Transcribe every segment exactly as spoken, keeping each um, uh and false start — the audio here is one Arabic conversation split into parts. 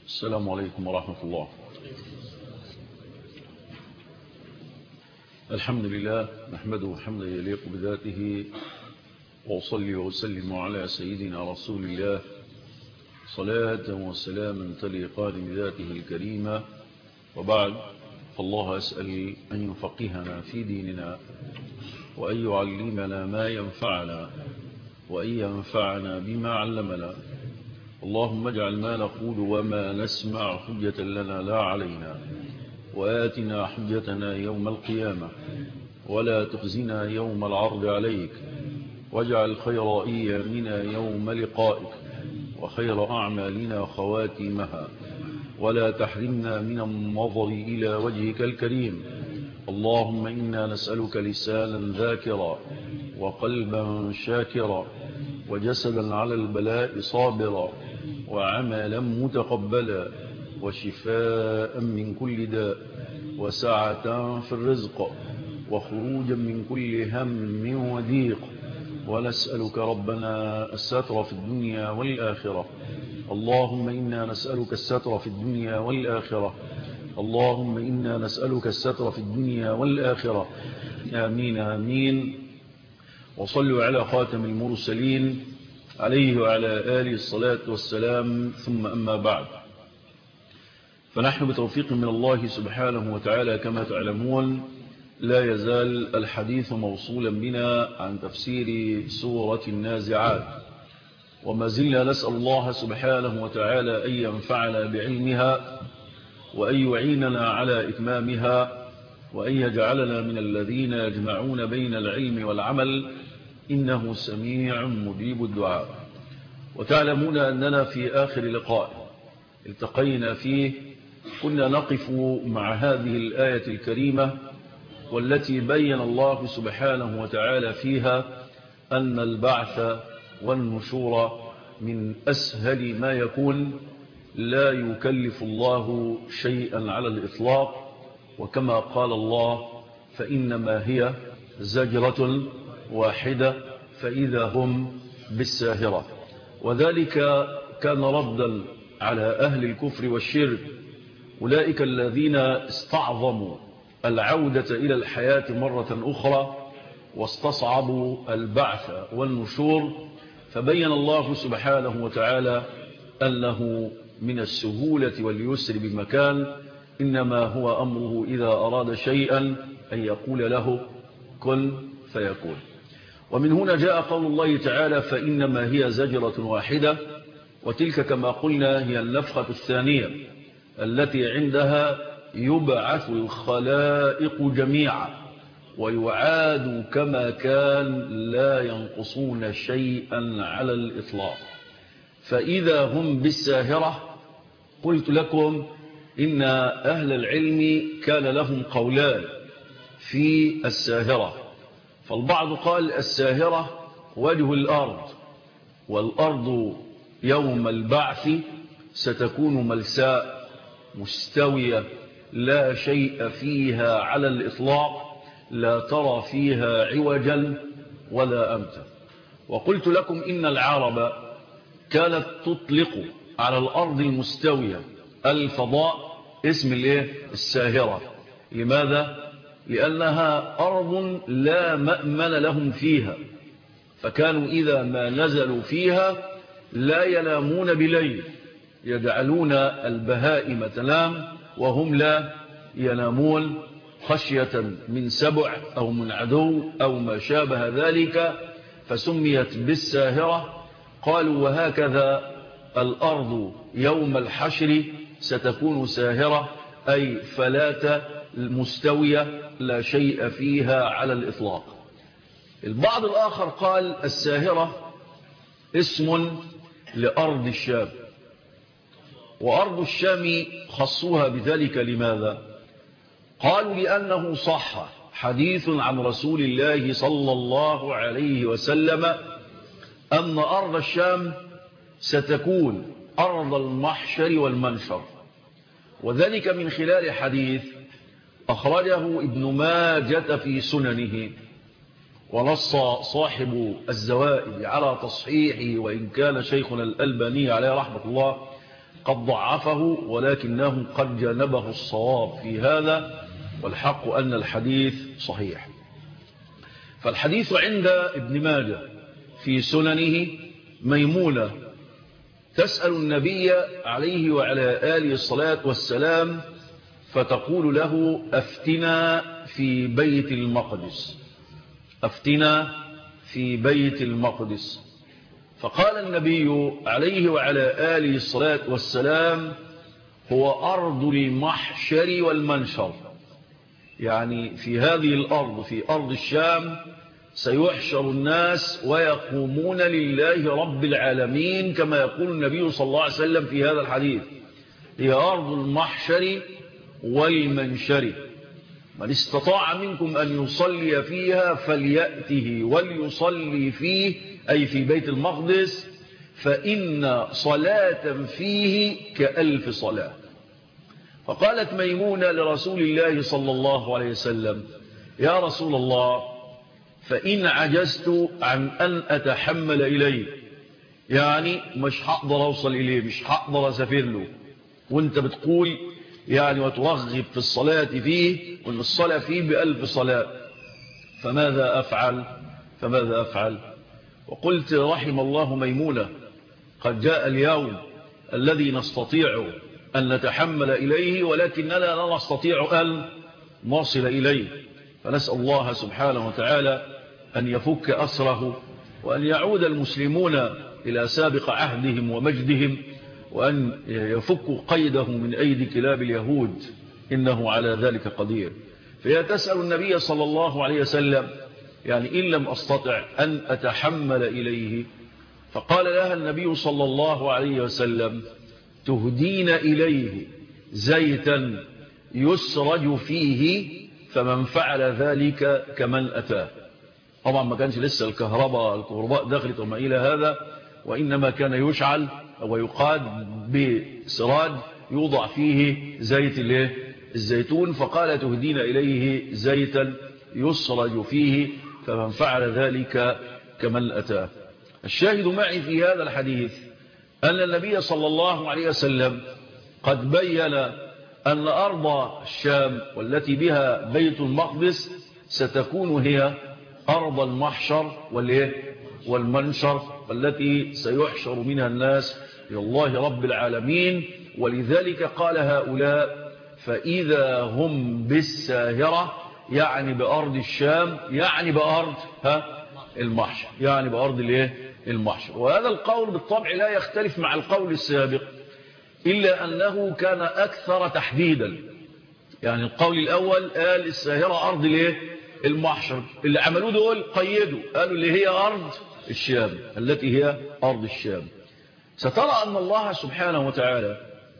السلام عليكم ورحمة الله. الحمد لله نحمده حمدا يليق بذاته، وأصلي وأسلم على سيدنا رسول الله صلاة وسلاما تليقان بذاته الكريمة، وبعد، فالله أسأل أن يفقهنا في ديننا، وأن يعلمنا ما ينفعنا، وأن ينفعنا بما علمنا. اللهم اجعل ما نقول وما نسمع حجة لنا لا علينا، وآتنا حجتنا يوم القيامة، ولا تخزنا يوم العرض عليك، واجعل خير أيامنا يوم لقائك، وخير أعمالنا خواتيمها، ولا تحرمنا من النظر إلى وجهك الكريم. اللهم إنا نسألك لسانا ذاكرا، وقلبا شاكرا، وجسدا على البلاء صابرا، وعملا متقبلا، وشفاء من كل داء، وسعة في الرزق، وخروجا من كل هم وضيق. ونسألك ربنا الستر في الدنيا والآخرة. اللهم إنا نسألك الستر في الدنيا والآخرة. اللهم إنا نسألك الستر في الدنيا والآخرة. آمين آمين. وصلوا على خاتم المرسلين عليه وعلى آله الصلاة والسلام، ثم أما بعد، فنحن بتوفيق من الله سبحانه وتعالى كما تعلمون لا يزال الحديث موصولا بنا عن تفسير سورة النازعات، وما زلنا نسأل الله سبحانه وتعالى أن ينفعنا بعلمها، وأن يعيننا على إتمامها، وأن يجعلنا من الذين يجمعون بين العلم والعمل، إنه سميع مجيب الدعاء. وتعلمون أننا في آخر لقاء التقينا فيه كنا نقف مع هذه الآية الكريمة، والتي بين الله سبحانه وتعالى فيها أن البعث والنشور من أسهل ما يكون، لا يكلف الله شيئا على الإطلاق، وكما قال الله: فإنما هي زجرة واحدة فإذا هم بالساهرة. وذلك كان ردا على أهل الكفر والشرك، أولئك الذين استعظموا العودة إلى الحياة مرة أخرى، واستصعبوا البعث والنشور، فبين الله سبحانه وتعالى أنه من السهولة واليسر بمكان، إنما هو أمره إذا أراد شيئا أن يقول له كن فيكون. ومن هنا جاء قول الله تعالى: فإنما هي زجرة واحدة، وتلك كما قلنا هي النفخة الثانية التي عندها يبعث الخلائق جميعا ويعاد كما كان، لا ينقصون شيئا على الإطلاق. فإذا هم بالساهرة، قلت لكم إن أهل العلم كان لهم قولان في الساهرة. فالبعض قال الساهرة وجه الأرض، والأرض يوم البعث ستكون ملساء مستوية لا شيء فيها على الإطلاق، لا ترى فيها عوجا ولا أمتا. وقلت لكم إن العرب كانت تطلق على الأرض المستوية الفضاء اسم الساهرة. لماذا؟ لأنها أرض لا مأمن لهم فيها، فكانوا إذا ما نزلوا فيها لا ينامون بليل، يجعلون البهائم تنام وهم لا ينامون، خشية من سبع أو من عدو أو ما شابه ذلك، فسميت بالساهرة. قالوا وهكذا الأرض يوم الحشر ستكون ساهرة، أي فلات المستوية لا شيء فيها على الإطلاق. البعض الآخر قال الساهرة اسم لأرض الشام، وأرض الشام خصوها بذلك. لماذا؟ قالوا لأنه صح حديث عن رسول الله صلى الله عليه وسلم أن أرض الشام ستكون أرض المحشر والمنشر، وذلك من خلال حديث أخرجه ابن ماجة في سننه، ونص صاحب الزوائد على تصحيحه، وإن كان شيخنا الألباني عليه رحمة الله قد ضعفه، ولكنه قد جانبه الصواب في هذا، والحق أن الحديث صحيح. فالحديث عند ابن ماجه في سننه ميمونة تسأل النبي عليه وعلى آله الصلاة والسلام فتقول له أفتنا في بيت المقدس، أفتنا في بيت المقدس. فقال النبي عليه وعلى آله الصلاة والسلام هو أرض المحشر والمنشر، يعني في هذه الأرض، في أرض الشام، سيحشر الناس ويقومون لله رب العالمين كما يقول النبي صلى الله عليه وسلم في هذا الحديث، هي أرض المحشر والمنشر، من استطاع منكم أن يصلي فيها فليأته وليصلي فيه، أي في بيت المقدس، فإن صلاة فيه كألف صلاة. فقالت ميمونة لرسول الله صلى الله عليه وسلم يا رسول الله فإن عجزت عن أن أتحمل إليه، يعني مش هقدر أوصل إليه، مش هقدر أسافر له، وانت بتقول يعني وترغب في الصلاة فيه، وان الصلاة فيه بألف صلاة، فماذا أفعل فماذا أفعل وقلت رحم الله ميمونة، قد جاء اليوم الذي نستطيع أن نتحمل إليه، ولكننا لا نستطيع أن نصل إليه، فنسأل الله سبحانه وتعالى أن يفك أسره، وأن يعود المسلمون إلى سابق عهدهم ومجدهم، وأن يفكوا قيده من أيدي كلاب اليهود، إنه على ذلك قدير. فهي تسأل النبي صلى الله عليه وسلم يعني إن لم أستطع أن أتحمل إليه، فقال لها النبي صلى الله عليه وسلم تهدين إليه زيتا يسرج فيه، فمن فعل ذلك كمن أتاه. طبعا ما كانش لسه الكهرباء الكهرباء دخلت وما إلى هذا، وإنما كان يشعل ويقاد بسراج يوضع فيه زيت الزيتون، فقال تهدين إليه زيتا يسرج فيه، فمن فعل ذلك كمن أتاه. الشاهد معي في هذا الحديث أن النبي صلى الله عليه وسلم قد بين أن أرض الشام والتي بها بيت المقدس ستكون هي أرض المحشر والمنشر، والتي سيحشر منها الناس إلى الله رب العالمين. ولذلك قال هؤلاء فإذا هم بالساهرة، يعني بأرض الشام، يعني بأرض ها المحشر، يعني بأرض الايه المحشر. وهذا القول بالطبع لا يختلف مع القول السابق، إلا أنه كان أكثر تحديدا. يعني القول الأول قال الساهرة أرض الايه المحشر، اللي عملوه دول قيدوا قالوا اللي هي أرض الشام، التي هي أرض الشام. سترى أن الله سبحانه وتعالى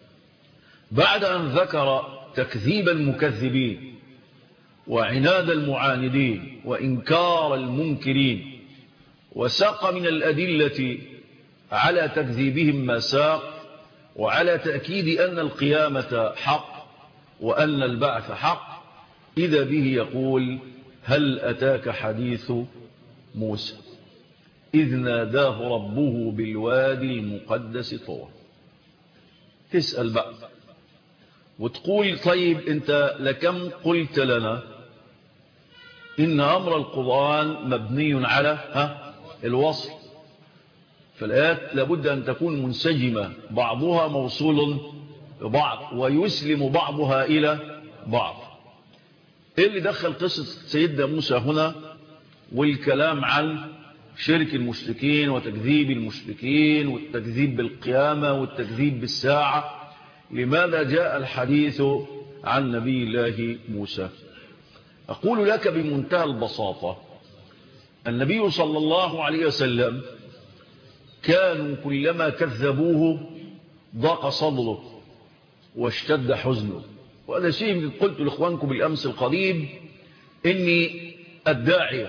بعد أن ذكر تكذيب المكذبين وعناد المعاندين وإنكار المنكرين، وساق من الأدلة على تكذيبهم ما ساق، وعلى تأكيد أن القيامة حق وأن البعث حق، إذا به يقول هل أتاك حديث موسى إذ ناداه ربه بالوادي المقدس طوى. تسأل بقى وتقول طيب أنت لكم قلت لنا إن أمر القرآن مبني على ها الوصل، فالآيات لابد أن تكون منسجمة، بعضها موصول ببعض ويسلم بعضها إلى بعض. إيه اللي دخل قصة سيدنا موسى هنا والكلام عن شرك المشركين وتكذيب المشركين والتكذيب بالقيامة والتكذيب بالساعة؟ لماذا جاء الحديث عن نبي الله موسى؟ أقول لك بمنتهى البساطة، النبي صلى الله عليه وسلم كانوا كلما كذبوه ضاق صدره واشتد حزنه. وهذا شيء قلت لإخوانكم بالأمس القريب، إني الداعية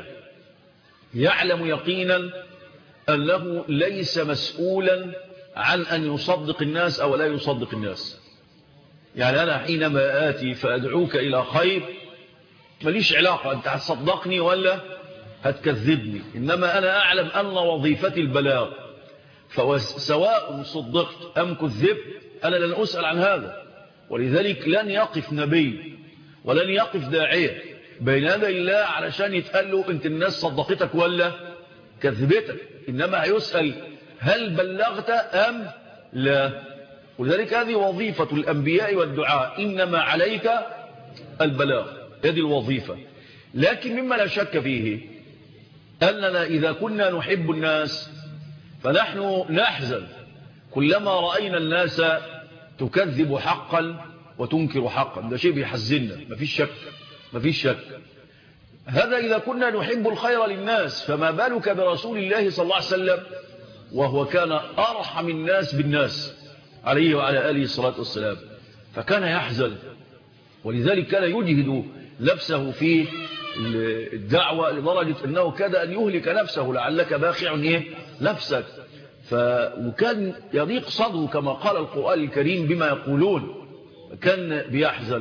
يعلم يقينا أنه ليس مسؤولا عن أن يصدق الناس أو لا يصدق الناس. يعني أنا حينما آتي فأدعوك إلى خير ماليش علاقة أنت هتصدقني ولا هتكذبني، إنما أنا أعلم أن وظيفتي البلاغ، فسواء صدقت أم كذبت أنا لن أسأل عن هذا. ولذلك لن يقف نبي ولن يقف داعية بين يدي الله علشان يتقال له أنت الناس صدقتك ولا كذبتك، إنما هيسأل هل بلغت أم لا. ولذلك هذه وظيفة الأنبياء والدعاء، إنما عليك البلاغ، هذه الوظيفة. لكن مما لا شك فيه أننا إذا كنا نحب الناس فنحن نحزن كلما رأينا الناس تكذب حقا وتنكر حقا، ده شيء بيحزننا، مفيش شك مفيش شك. هذا إذا كنا نحب الخير للناس، فما بالك برسول الله صلى الله عليه وسلم وهو كان أرحم الناس بالناس عليه وعلى آله الصلاة والسلام. فكان يحزن، ولذلك كان يجهد نفسه في الدعوة لدرجة أنه كاد أن يهلك نفسه، لعلك باخع إيه نفسك. ف... وكان يضيق صدره كما قال القرآن الكريم بما يقولون، كان بيحزن.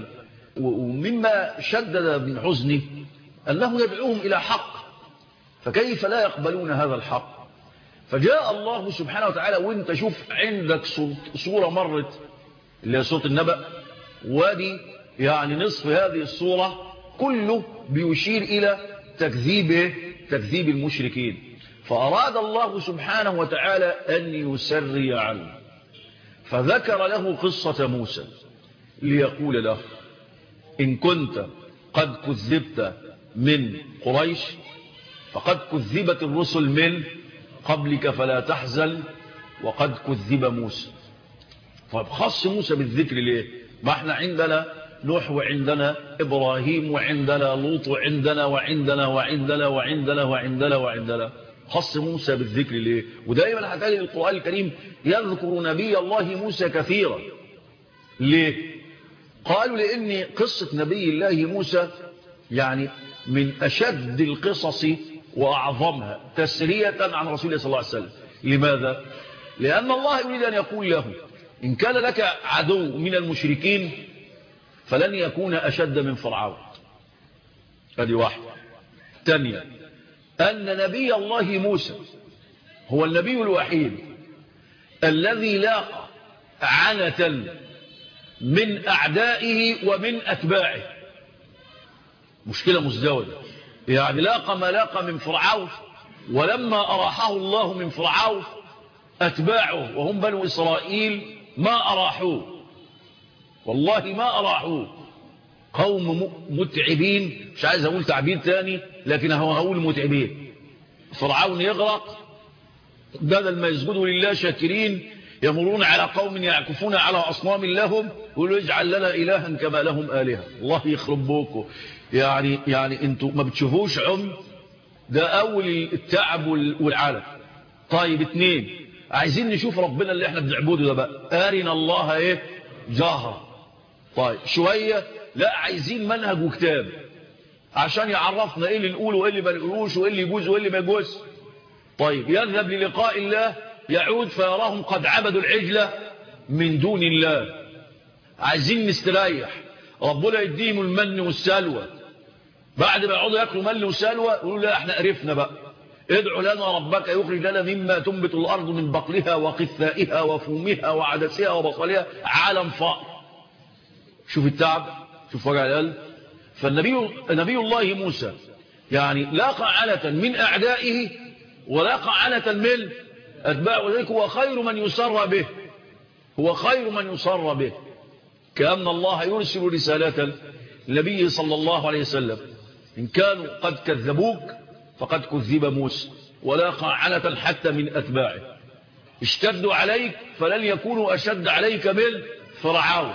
ومما شدد من حزنه أنه يدعوهم إلى حق، فكيف لا يقبلون هذا الحق؟ فجاء الله سبحانه وتعالى، وانت شوف عندك صورة مرت اللي هي صورة النبأ، ودي يعني نصف هذه الصورة كله بيشير إلى تكذيب تكذيب المشركين. فأراد الله سبحانه وتعالى أن يسري عنه، فذكر له قصة موسى ليقول له إن كنت قد كذبت من قريش فقد كذبت الرسل من قبلك فلا تحزن وقد كذب موسى. طيب خص موسى بالذكر ليه؟ ما احنا عندنا نوح وعندنا إبراهيم وعندنا لوط وعندنا وعندنا وعندنا وعندنا وعندنا وعندنا خص موسى بالذكر ليه؟ ودائما هتلاقي القرآن الكريم يذكر نبي الله موسى كثيرا. ليه؟ قالوا لأن قصة نبي الله موسى يعني من أشد القصص وأعظمها تسرية عن رسول الله صلى الله عليه وسلم. لماذا؟ لأن الله يريد أن يقول له إن كان لك عدو من المشركين فلن يكون أشد من فرعون. هذه واحدة. ثانيا أن نبي الله موسى هو النبي الوحيد الذي لاقى عنة من أعدائه ومن أتباعه. مشكلة مزدوجة، يعني لاقى ما لاقى من فرعون، ولما أراحه الله من فرعون أتباعه وهم بنو إسرائيل ما أراحوه، والله ما أراحوه. قوم متعبين، مش عايز أقول تعبير تاني لكن هو هقول متعبين. فرعون يغرق، بدل ما يسجدوا لله شاكرين يمرون على قوم يعكفون على أصنام لهم يقولوا اجعل لنا إلها كما لهم آلهة. الله يخرب بوكم، يعني يعني انتوا ما بتشوفوش عم؟ ده أول التعب والعالم. طيب اتنين، عايزين نشوف ربنا اللي احنا بنعبده ده بقى، أرنا الله ايه جهرا. طيب شوية لا، عايزين منهج وكتاب عشان يعرفنا ايه اللي نقوله وايه اللي ما نقولوش وايه اللي يجوز وايه اللي ما يجوز. طيب يذهب للقاء الله يعود فيراهم قد عبدوا العجلة من دون الله. عايزين نستريح، ربنا يديهم المن والسلوى، بعد ما يقعدوا ياكلوا من وسلوى يقولوا لا احنا قرفنا بقى، ادعوا لنا ربك يخرج لنا مما تنبت الأرض من بقلها وقثائها وفومها وعدسها وبصلها عالم فقر. شوف التعب، شوف وجع القلب. فالنبي نبي الله موسى يعني لاقى عنة من أعدائه ولاقى عنة من أتباعه، وذلك هو خير من يسر به، هو خير من يسر به. كأن الله يرسل رسالة النبي صلى الله عليه وسلم إن كانوا قد كذبوك فقد كذب موسى ولاقى عنة حتى من أتباعه. اشتدوا عليك فلن يكونوا أشد عليك من فرعون.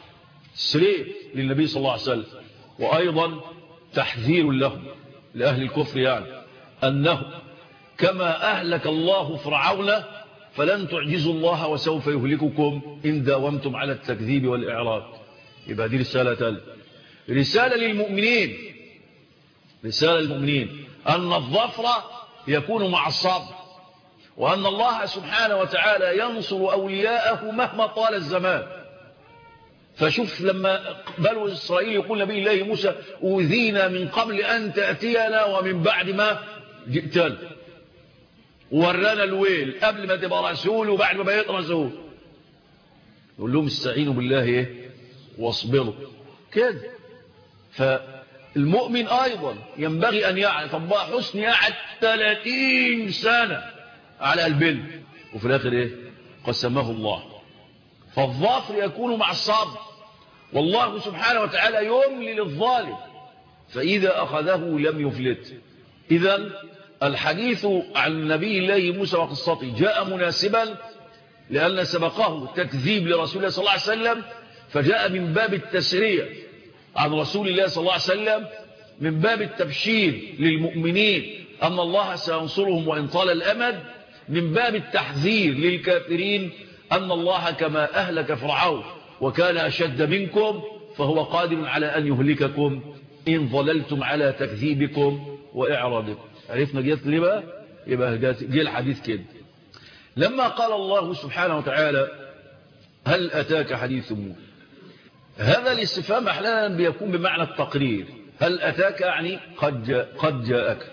سريع للنبي صلى الله عليه وسلم. وأيضا تحذير لهم لأهل الكفر، يعني أنه كما أهلك الله فرعون فلن تعجزوا الله وسوف يهلككم إن داومتم على التكذيب والإعراض. يبقى دي رسالة تالت، رسالة للمؤمنين، رسالة للمؤمنين أن الظفر يكون مع الصبر، وأن الله سبحانه وتعالى ينصر أولياءه مهما طال الزمان. فشوف لما بنو إسرائيل يقول نبي الله موسى أوذينا من قبل أن تأتينا ومن بعد ما جئتنا، ورانا الويل قبل ما تبقى رسول وبعد ما بقيت رسول. يقول لهم استعينوا بالله ايه واصبروا كده. فالمؤمن ايضا ينبغي ان يعلم. طب بقى حسني قعد ثلاثين سنة على البل وفي الاخر ايه قسمه الله. فالظفر يكون مع الصبر، والله سبحانه وتعالى يملي للظالم فإذا أخذه لم يفلت. إذن الحديث عن نبي الله موسى وقصته جاء مناسبا لأن سبقه تكذيب لرسول الله صلى الله عليه وسلم، فجاء من باب التسرية عن رسول الله صلى الله عليه وسلم، من باب التبشير للمؤمنين أن الله سينصرهم وإن طال الأمد، من باب التحذير للكافرين أن الله كما أهلك فرعون وكان أشد منكم فهو قادر على أن يهلككم إن ظللتم على تكذيبكم وإعراضكم. عرفنا جيت ليه بقى؟ يبقى جي الحديث كده. لما قال الله سبحانه وتعالى هل أتاك حديث موسى، هذا الاستفهام أحيانا بيكون بمعنى التقرير. هل أتاك يعني قد جاء قد جاءك،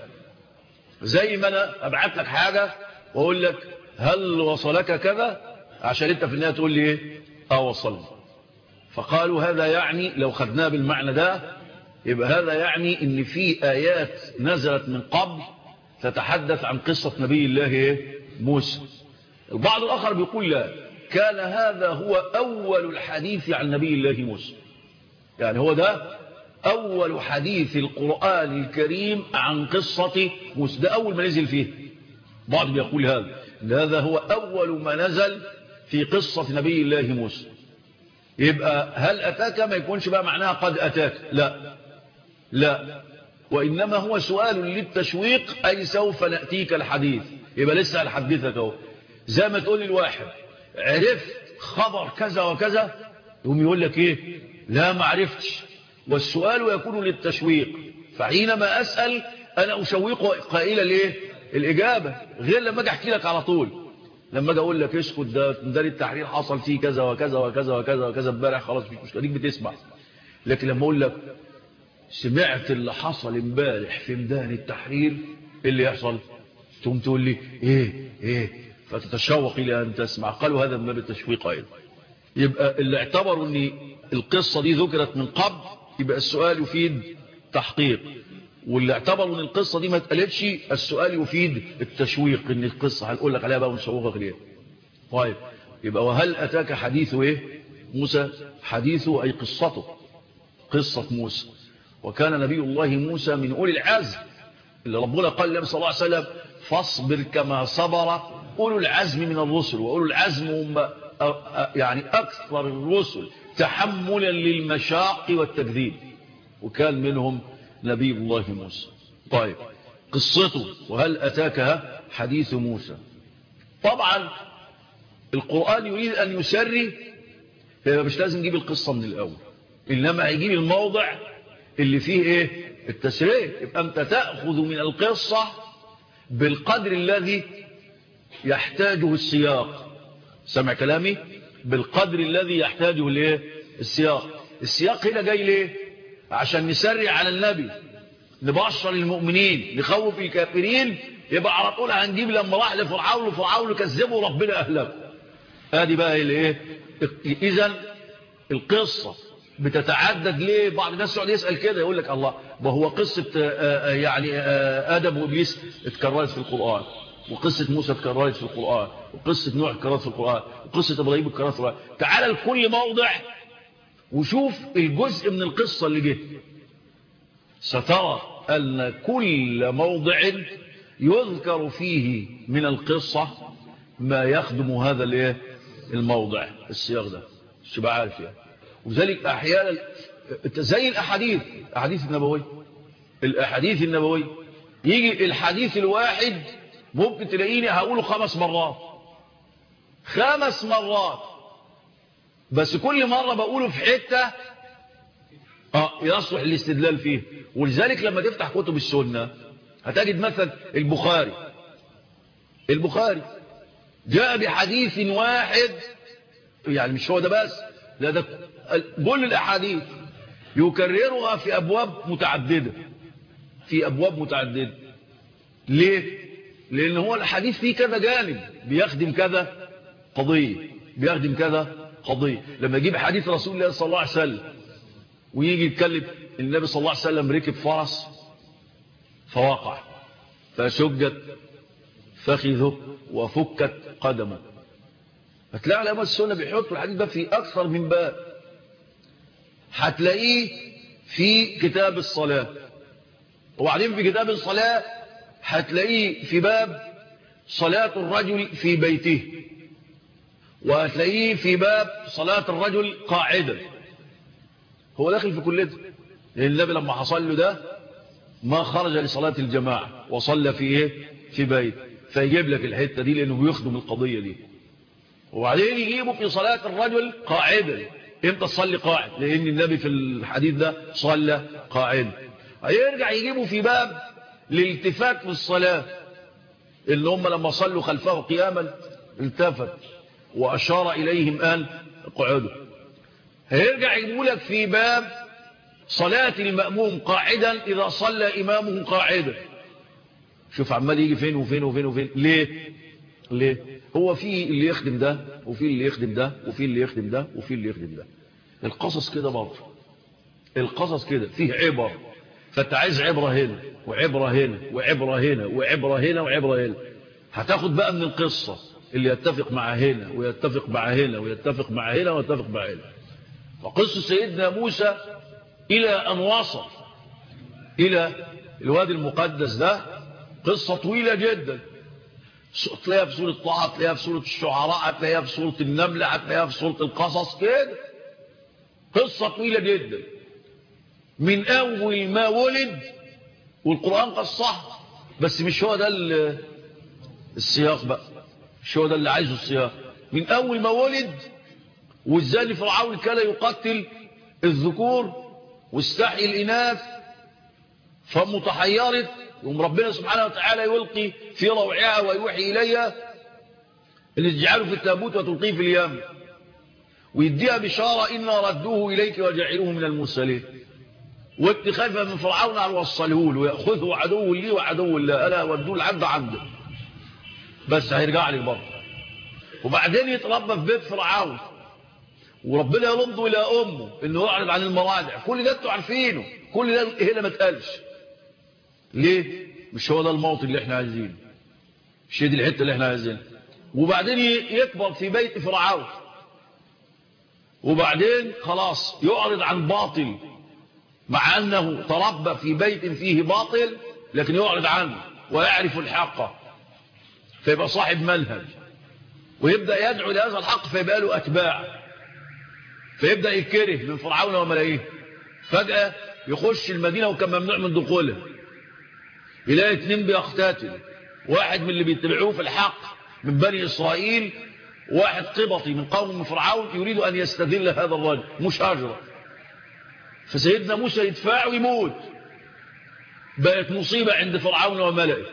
زي ما أنا أبعت لك حاجة وأقول لك هل وصلك كذا، عشان أنت في النهاية تقول لي إيه؟ آه وصلني. فقالوا هذا يعني لو خدناه بالمعنى ده يبقى هذا يعني إن في آيات نزلت من قبل تتحدث عن قصة نبي الله إيه؟ موسى. البعض الآخر بيقول لا، كان هذا هو أول الحديث عن نبي الله موسى، يعني هو ده أول حديث القرآن الكريم عن قصة موسى، ده أول ما نزل فيه. بعض بيقول هذا هذا هو أول ما نزل في قصة نبي الله موسى. يبقى هل أتاك ما يكونش بقى معناها قد أتاك، لا لا، وإنما هو سؤال للتشويق، أي سوف نأتيك الحديث. يبقى لسه الحديثك اهو، زي ما تقول للواحد عرفت خبر كذا وكذا، يقوم يقول لك ايه لا ما عرفتش، والسؤال يكون للتشويق. فحينما أسأل أنا أشوق قائلا ليه الإجابة، غير لما أجي أحكي لك على طول. لما أجي أقول لك اسكت ده ميدان التحرير حصل فيه كذا وكذا وكذا وكذا وكذا امبارح، خلاص مش مشكلة ديك بتسمع. لكن لما أقول لك سمعت اللي حصل امبارح في ميدان التحرير، ايه اللي يحصل؟ تقوم تقول لي ايه ايه، فتتشوق الى ان تسمع. قالوا هذا من باب التشويق ايضا. يبقى اللي اعتبروا ان القصه دي ذكرت من قبل يبقى السؤال يفيد تحقيق، واللي اعتبروا ان القصه دي ما اتقالتش السؤال يفيد التشويق، ان القصه هنقول لك عليها بقى ونشوقك ليها. طيب يبقى وهل اتاك حديث ايه موسى؟ حديثه اي قصته، قصه موسى. وكان نبي الله موسى من أولي العزم اللي ربنا قال لهم صلى الله عليه وسلم فاصبر كما صبر أولو العزم من الرسل. وأولو العزم هم يعني أكثر الرسل تحملا للمشاق والتكذيب، وكان منهم نبي الله موسى. طيب قصته وهل أتاك حديث موسى. طبعا القرآن يريد أن يسري، مش لازم نجيب القصة من الأول، إنما يجيب الموضع اللي فيه ايه التسريع. يبقى انت تأخذ من القصة بالقدر الذي يحتاجه السياق. سمع كلامي؟ بالقدر الذي يحتاجه الايه السياق. السياق هنا جاي ليه؟ عشان نسرع على النبي، نبشر المؤمنين، نخوف الكافرين. يبقى على طول هنجيب لما راح لفرعون وفرعون كذبوا ربنا اهلكه. ادي بقى الايه. اذا القصه بتتعدد ليه؟ بعض الناس يقعد يسأل كده، يقول لك الله ما هو قصة آآ يعني آآ آدم وإبليس اتكررت في القرآن، وقصة موسى اتكررت في القرآن، وقصة نوح اتكررت في القرآن، وقصة إبراهيم اتكررت في القرآن. تعال لكل موضع وشوف الجزء من القصة اللي جه، سترى أن كل موضع يذكر فيه من القصة ما يخدم هذا الايه الموضع. السياق ده مش بقى عارف يعني. وذلك أحيانا زي الأحاديث الأحاديث النبوية الأحاديث النبوية يجي الحديث الواحد ممكن تلاقيني هقوله خمس مرات خمس مرات بس كل مرة بقوله في حتة آه يصلح الاستدلال فيه. ولذلك لما تفتح كتب السنة هتجد مثلا البخاري البخاري جاء بحديث واحد، يعني مش هو ده بس، لا ده كل الأحاديث يكررها في أبواب متعددة في أبواب متعددة. ليه؟ لأن هو الحديث فيه كذا جانب، بيخدم كذا قضية بيخدم كذا قضية. لما يجيب حديث رسول الله صلى الله عليه وسلم ويجي يتكلم النبي صلى الله عليه وسلم ركب فرس فوقع فشجت فخذه وفكت قدمه، هتلاقي علماء السنة بيحطوا الحديث ده في أكثر من باب. هتلاقيه في كتاب الصلاة، وبعدين في كتاب الصلاة هتلاقيه في باب صلاة الرجل في بيته، وهتلاقيه في باب صلاة الرجل قاعدا. هو داخل في كل ده، لأن النبي لما حصل له ده ما خرج لصلاة الجماعة وصلى في ايه في بيت، فيجيب لك الحتة دي لأنه بيخدم القضية دي. وبعدين يجيبه في صلاة الرجل قاعدا، امتى تصلي قاعد؟ لأن النبي في الحديث ده صلى قاعدا. هيرجع يجيبه في باب الالتفات في الصلاة، اللي هم لما صلوا خلفه قياما التفت وأشار إليهم أن اقعدوا. هيرجع يقول لك في باب صلاة المأموم قاعدا إذا صلى إمامه قاعدا. شوف عمال يجي فين وفين وفين وفين. ليه؟ ليه؟ هو في اللي يخدم ده وفي اللي يخدم ده وفي اللي يخدم ده وفي اللي يخدم ده. القصص كده برضه، القصص كده فيه عبر، فانت عايز عبرة هنا وعبرة هنا وعبرة هنا وعبرة هنا وعبرة هنا. هتاخد بقى من القصة اللي يتفق مع هنا ويتفق مع هنا ويتفق مع هنا ويتفق مع هنا. فقصة سيدنا موسى إلى أن وصل إلى الوادي المقدس ده قصة طويلة جدا، تلاقيها في سورة طه، تلاقيها في سورة الشعراء، تلاقيها في سورة النملة، تلاقيها في سورة القصص كده. قصة طويلة جدا من أول ما ولد، والقرآن قصها، بس مش هو ده السياق بقى، مش هو ده اللي عايزه السياق. من أول ما ولد وإزاي فرعون كان يقتل الذكور واستحيي الإناث، فمتحيرت، يوم ربنا سبحانه وتعالى يلقي في روعها ويوحي إليها اللي تجعله في التابوت وتلقيه في اليم، ويديها بشارة إنا ردوه إليك وجعلوه من المرسلين، وانت خايفة من فرعون على وصله له ويأخذه عدو لي وعدو الله، ألا ودوه العبد عنده بس هيرجع لي برضه. وبعدين يتربى في بيت فرعون وربنا يرده إلى أمه إنه يعرض عن المراجع. كل ده انتوا عارفينه، كل ده هنا ما اتقالش. ليه؟ مش هو ده الموطن اللي احنا عايزينه، مش دي الحته اللي احنا عايزينها. وبعدين يكبر في بيت فرعون، وبعدين خلاص يعرض عن باطل، مع أنه تربى في بيت فيه باطل لكن يعرض عنه ويعرف الحق، فيبقى صاحب منهج، ويبدأ يدعو لهذا الحق، فيبقى له أتباع، فيبدأ يكره من فرعون وملائيه. فجأة يخش المدينة وكان ممنوع من دخولها، يلاقي اتنين بيقتتل، واحد من اللي بيتبعوه في الحق من بني إسرائيل، واحد قبطي من قوم فرعون يريد أن يستذل هذا الرجل مشاجرة. فسيدنا موسى يدفع ويموت، بقت مصيبة عند فرعون وملئه.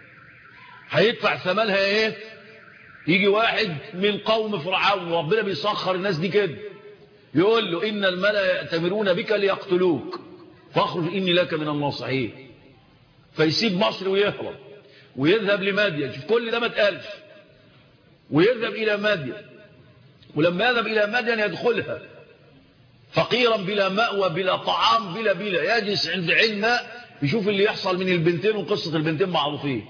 هيدفع ثمنها ايه؟ يجي واحد من قوم فرعون، وربنا بيسخر الناس دي كده، يقول له إن الملأ يأتمرون بك ليقتلوك فاخرج إني لك من الناصحين. فيسيب مصر ويهرب ويذهب لمادين. شوف كل ده ما اتقالش. ويذهب إلى مادين، ولما يذهب إلى مادين يدخلها فقيرا بلا مأوى بلا طعام بلا بلا، يجلس عند عين ماء يشوف اللي يحصل من البنتين، وقصة البنتين معروفين،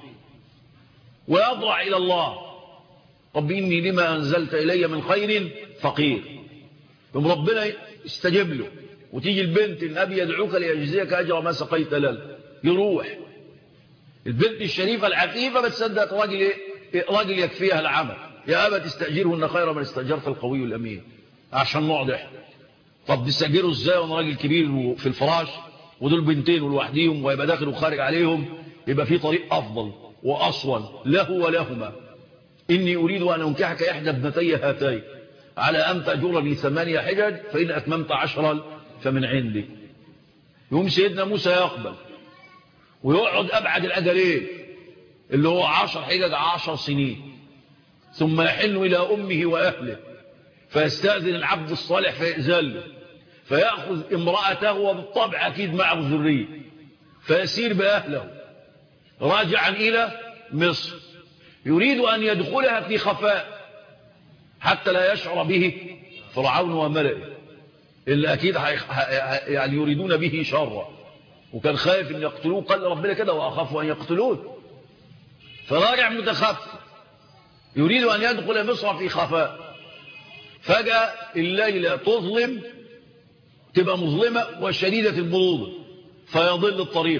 ويضرع إلى الله رب إني لما أنزلت إلي من خير فقير. يوم ربنا يستجيب له، وتيجي البنت النبي يدعوك ليجزيك أجر ما سقيت لنا، يروح البنت الشريفة العفيفة بتصدق راجل إيه؟ راجل يكفيها العمل، يا أبا تستأجره إن خير من استأجرت القوي الأمين، عشان نوضح. طب تستأجره إزاي وانا راجل كبير في الفراش ودول بنتين ولوحديهم ويبقى داخل وخارج عليهم؟ يبقى في طريق أفضل وأصول له ولهما. إني أريد أن أنكحك إحدى ابنتي هاتين على أن تأجرني ثمانية حجج فإن أتممت عشرا فمن عندي. يوم سيدنا موسى يقبل ويقعد أبعد الأجلين اللي هو عشر حجج عشر سنين، ثم يحن إلى أمه وأهله، فيستأذن العبد الصالح فيأذن له، فيأخذ امرأته وبالطبع أكيد معه ذرية، فيسير بأهله راجعا إلى مصر، يريد أن يدخلها في خفاء حتى لا يشعر به فرعون وملئه اللي أكيد يعني يريدون به شرا، وكان خايف أن يقتلوه، قال ربنا كده وأخاف أن يقتلوه، فراجع متخفي يريد أن يدخل مصر في خفاء. فجأة الليلة تظلم، تبقى مظلمة وشديدة البرودة، فيضل الطريق.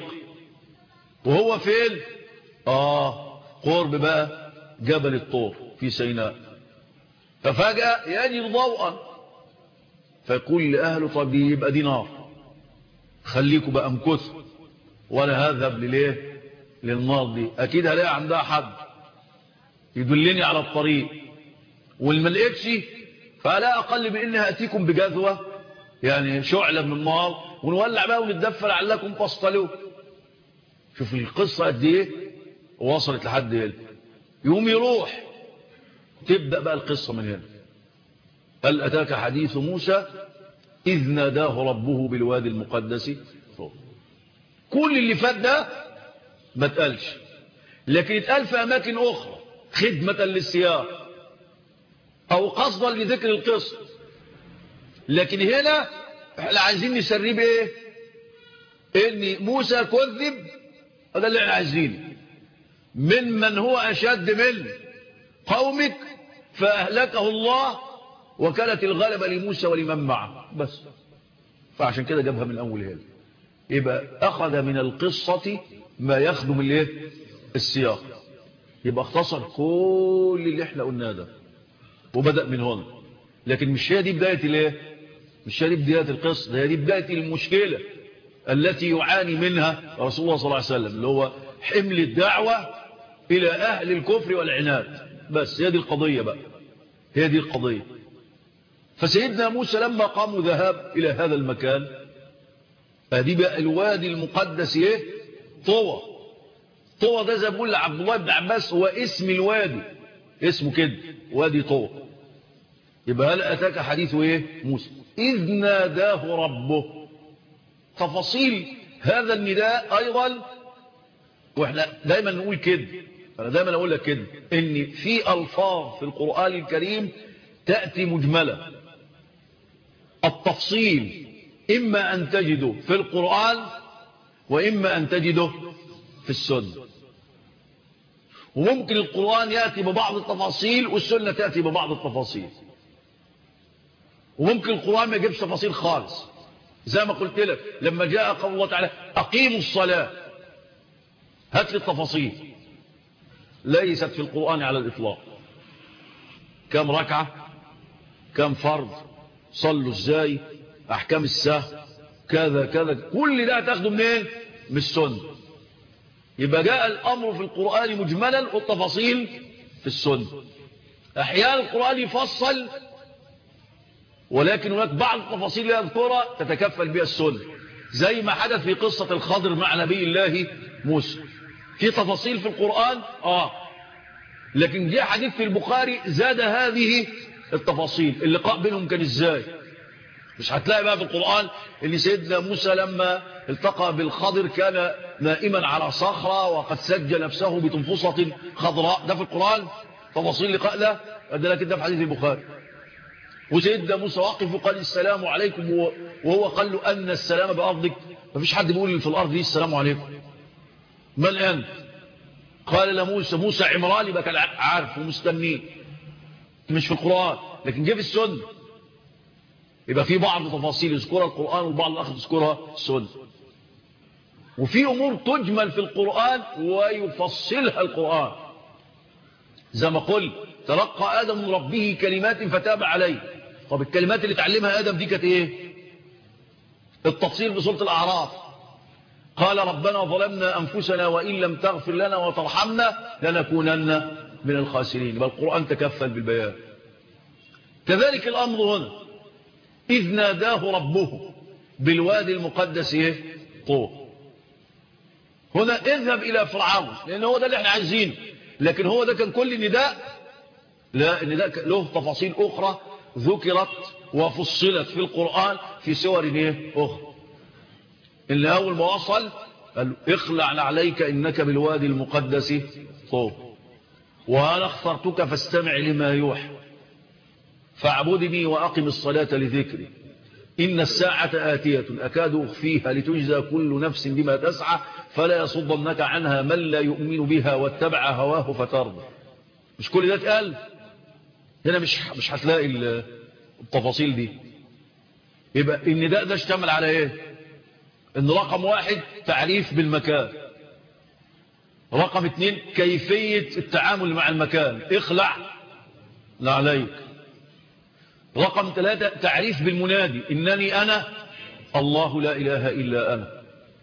وهو فين؟ آه قرب بقى جبل الطور في سيناء. ففجأة يجد ضوءا، فيقول لأهله طب يبقى دي نار، خليكم بقى امكثوا ولا هذهب لليه للنار دي، أكيد هلاقي عندها حد يدلني على الطريق، والما لقيتش فلا أقل من إني هأتيكم بجذوة يعني شعلة من النار ونولع بقى ونتدفى لعلكم تصطلوا. شوف القصة قد ايه وصلت لحد هنا. يوم يروح تبدأ بقى القصة من هنا. هل أتاك حديث موسى إذ ناداه ربه بالوادي المقدس طور. كل اللي فات ده ما اتقالش، لكن اتقال في أماكن أخرى خدمة للسياق أو قصدا لذكر القصة. لكن هنا احنا عايزين نسريه بايه؟ ان موسى كذب، هذا اللي احنا عايزينه، من من هو اشد من قومك فاهلكه الله وكانت الغلبة لموسى ولمن معه بس. فعشان كده جابها من اول هنا، يبقى اخذ من القصة ما يخدم الايه السياق، يبقى اختصر كل اللي احنا قلناه ده وبدأ من هنا. لكن مش هي دي بداية الايه مش هي دي بداية القصة، ده هي دي بداية المشكلة التي يعاني منها رسول الله صلى الله عليه وسلم، اللي هو حمل الدعوة إلى أهل الكفر والعناد. بس هي دي القضية بقى، هي دي القضية. فسيدنا موسى لما قاموا ذهاب إلى هذا المكان، هذه بقى الوادي المقدس ايه طوى. طوى ده زي ما بقول لعبد الله بن عباس هو اسم الوادي، اسمه كده وادي طوى. يبقى هل أتاك حديث ايه موسى إذ ناداه ربه. تفاصيل هذا النداء أيضا، وإحنا دايما نقول كده، أنا دايما أقول لك كده، إن في ألفاظ في القرآن الكريم تأتي مجملة. التفصيل إما أن تجده في القرآن وإما أن تجده في السنة. وممكن القرآن يأتي ببعض التفاصيل والسنة تأتي ببعض التفاصيل، وممكن القرآن ما يجيبش تفاصيل خالص. زي ما قلت لك لما جاء قول الله تعالى أقيموا الصلاة، هات لي التفاصيل، ليست في القرآن على الإطلاق. كم ركعة، كم فرض، صلوا ازاي، أحكام السهو، كذا كذا، كل ده تاخده منين؟ من السنة. يبقى جاء الأمر في القرآن مجملا والتفاصيل في السنة. أحيانا القرآن يفصل، ولكن هناك بعض التفاصيل يذكرها تتكفل بها السنة، زي ما حدث في قصة الخضر مع نبي الله موسى. في تفاصيل في القرآن آه لكن جاء حديث في البخاري زاد هذه التفاصيل. اللقاء بينهم كان ازاي؟ مش هتلاقي بقى في القرآن ان سيدنا موسى لما التقى بالخضر كان نائما على صخرة وقد سج نفسه بتنفصة خضراء، ده في القرآن تفاصيل اللقاء ده، لكن ده في حديث البخاري. وسيدنا موسى واقف وقال السلام عليكم، وهو قال له أن السلام بأرضك. مفيش حد بيقول في الأرض دي السلام عليكم. من أنت؟ قال لموسى موسى عمران، يبقى كان عارف ومستنيه. مش في القرآن لكن جه في السنة. يبقى في بعض تفاصيل يذكرها القرآن وبعض الآخر يذكرها السنة. وفي أمور تجمل في القرآن ويفصلها القرآن، زي ما قلت تلقى آدم من ربه كلمات فتاب عليه. طب الكلمات اللي تعلمها آدم دي كانت ايه؟ التفصيل في سورة الأعراف، قال ربنا ظلمنا أنفسنا وإن لم تغفر لنا وترحمنا لنكونن من الخاسرين. يبقى القرآن تكفل بالبيان. كذلك الأمر هنا إذ ناداه ربه بالوادي المقدس ايه طور. هنا اذهب إلى فرعون، لأن هو ده اللي احنا عايزينه. لكن هو ده كان كل نداء؟ لا، النداء له تفاصيل أخرى ذكرت وفصلت في القرآن في سور ايه أخرى. اللي أول ما وصل قال اخلع عليك إنك بالوادي المقدس طور وأنا اخترتك فاستمع لما يوحى. فاعبدني وأقم الصلاة لذكري إن الساعة آتية أكاد أخفيها لتجزى كل نفس بما تسعى فلا يصدنك عنها من لا يؤمن بها واتبع هواه فترضى. مش كل ده اتقال هنا؟ مش مش هتلاقي التفاصيل دي. يبقى النداء ده اشتمل على ايه؟ ان رقم واحد تعريف بالمكان، رقم اتنين كيفية التعامل مع المكان، اخلع لا عليك. رقم ثلاثة تعريف بالمنادي، إنني أنا الله لا إله إلا أنا.